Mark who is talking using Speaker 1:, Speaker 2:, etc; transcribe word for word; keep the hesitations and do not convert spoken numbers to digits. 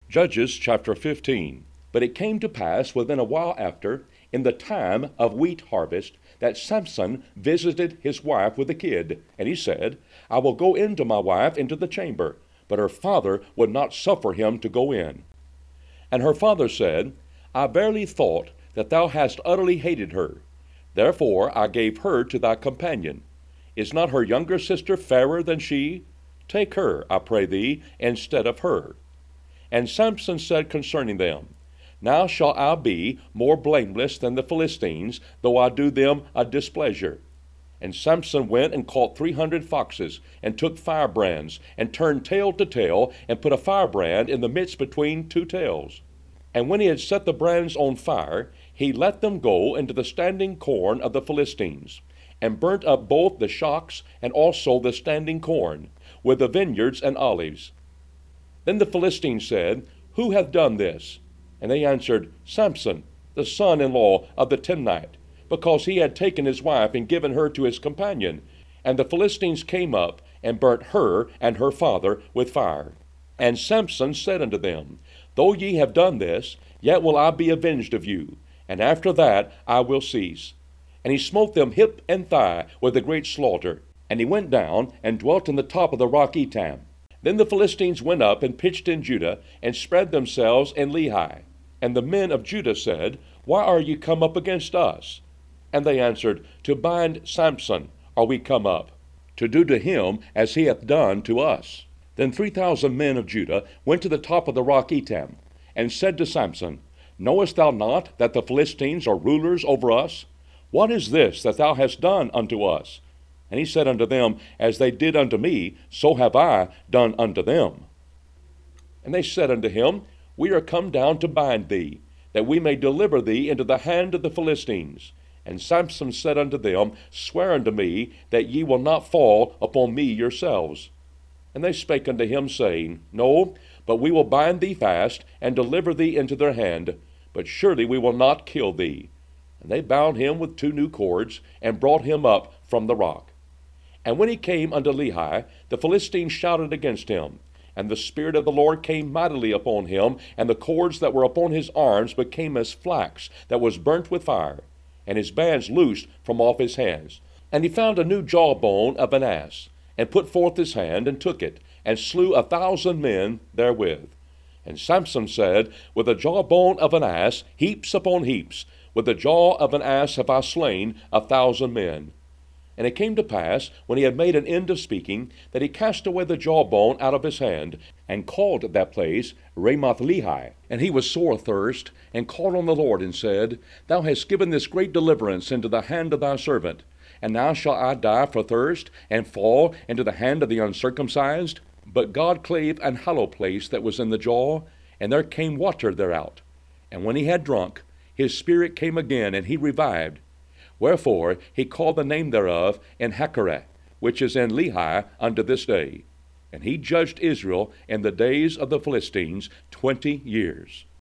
Speaker 1: Judges chapter fifteen. But it came to pass within a while after, in the time of wheat harvest, that Samson visited his wife with a kid. And he said, I will go in to my wife into the chamber. But her father would not suffer him to go in. And her father said, I verily thought that thou hast utterly hated her. Therefore I gave her to thy companion. Is not her younger sister fairer than she? Take her, I pray thee, instead of her. And Samson said concerning them, Now shall I be more blameless than the Philistines, though I do them a displeasure. And Samson went and caught three hundred foxes, and took firebrands, and turned tail to tail, and put a firebrand in the midst between two tails. And when he had set the brands on fire, he let them go into the standing corn of the Philistines, and burnt up both the shocks and also the standing corn, with the vineyards and olives. Then the Philistines said, Who hath done this? And they answered, Samson, the son-in-law of the Timnite, because he had taken his wife and given her to his companion. And the Philistines came up and burnt her and her father with fire. And Samson said unto them, Though ye have done this, yet will I be avenged of you, and after that I will cease. And he smote them hip and thigh with a great slaughter. And he went down and dwelt in the top of the rock Etam. Then the Philistines went up and pitched in Judah, and spread themselves in Lehi. And the men of Judah said, Why are ye come up against us? And they answered, To bind Samson are we come up, to do to him as he hath done to us. Then three thousand men of Judah went to the top of the rock Etam, and said to Samson, Knowest thou not that the Philistines are rulers over us? What is this that thou hast done unto us? And he said unto them, As they did unto me, so have I done unto them. And they said unto him, We are come down to bind thee, that we may deliver thee into the hand of the Philistines. And Samson said unto them, Swear unto me that ye will not fall upon me yourselves. And they spake unto him, saying, No, but we will bind thee fast, and deliver thee into their hand, but surely we will not kill thee. And they bound him with two new cords, and brought him up from the rock. And when he came unto Lehi, the Philistines shouted against him. And the Spirit of the Lord came mightily upon him, and the cords that were upon his arms became as flax that was burnt with fire, and his bands loosed from off his hands. And he found a new jawbone of an ass, and put forth his hand, and took it, and slew a thousand men therewith. And Samson said, With the jawbone of an ass, heaps upon heaps, with the jaw of an ass have I slain a thousand men. And it came to pass, when he had made an end of speaking, that he cast away the jawbone out of his hand, and called that place Ramoth-Lehi. And he was sore athirst, and called on the Lord, and said, Thou hast given this great deliverance into the hand of thy servant, and now shall I die for thirst, and fall into the hand of the uncircumcised? But God clave an hollow place that was in the jaw, and there came water thereout. And when he had drunk, his spirit came again, and he revived. Wherefore he called the name thereof En-hakkore, which is in Lehi unto this day. And he judged Israel in the days of the Philistines twenty years.